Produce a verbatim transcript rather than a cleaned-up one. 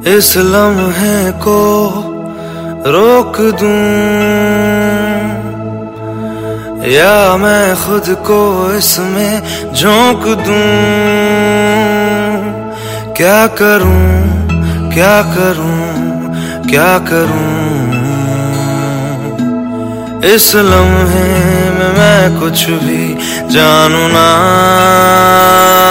इस लम्हे को रोक दूं या मैं खुद को इसमें झोंक दूं। क्या करूं क्या करूं क्या करूं, इस लम्हे में मैं कुछ भी जानू ना।